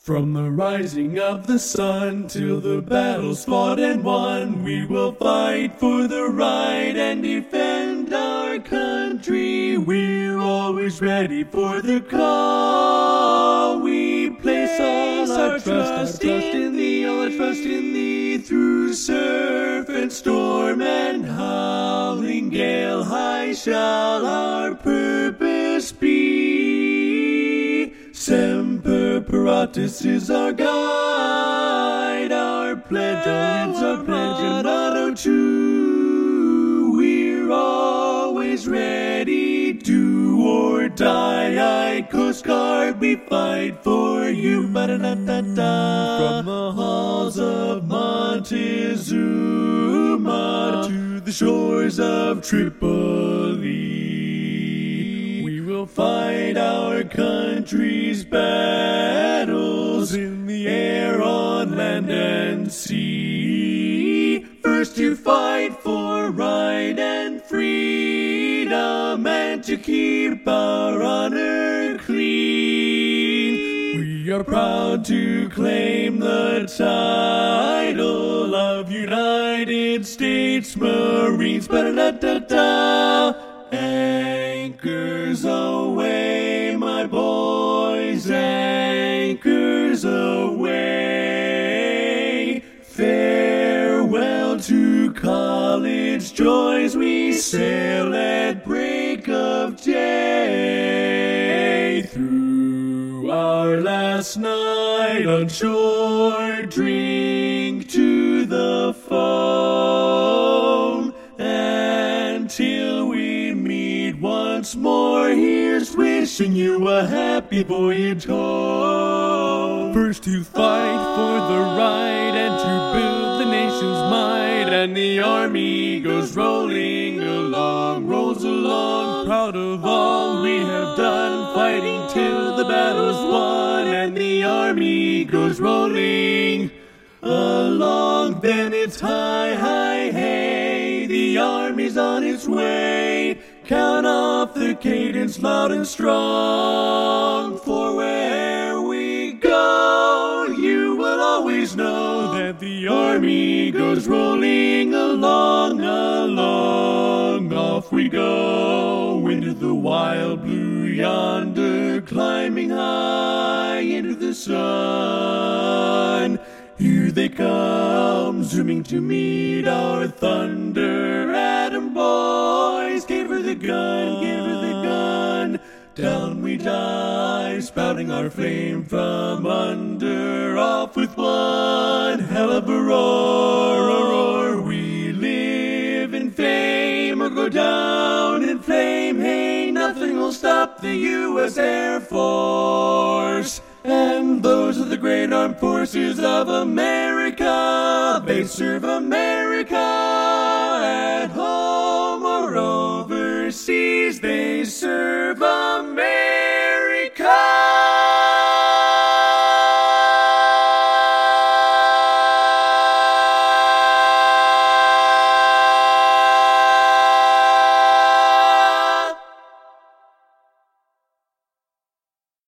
From the rising of the sun till the battle's fought and won, we will fight for the right and defend our country. We're always ready for the call. We place all our trust in thee, all our trust in thee. Through surf and storm and howling gale, high shall our purpose be. Semper Paratus is our guide, our pledge, our pledge, and motto true. We're always ready, do or die. Coast Guard, we fight for you. Ba-da-da-da-da. From the halls of Montezuma to the shores of Tripoli, we will fight our country's battles in the air, on land, and sea. First to fight for right and freedom, and to keep our honor clean. We are proud to claim the title of United States Marines. Ba-da-da-da-da. Anchors aweigh, my boys, anchors aweigh. Farewell to college joys, we sail at break of day. Through our last night on shore, drink to the foam, until we meet once more. Here's wishing you a happy voyage home. First to fight for the right and to build the nation's might, and the army goes rolling along, rolls along, proud of all we have done, fighting till the battle's won, and the army goes rolling along. Then it's hi, hi, hey, the army's on its way. Count off the cadence loud and strong, for where we go, you will always know that the army goes rolling along, along. Off we go into the wild blue yonder, climbing high into the sun. Here they come, zooming to meet our thunder. Atom boys, give her the gun, give her the gun. Down we dive, spouting our flame from under. Off with one hell of a roar, a roar. We live in fame or go down in flame. Hey, nothing will stop the U.S. Air Force. And those are the great armed forces of America. They serve America at home or overseas. They serve America.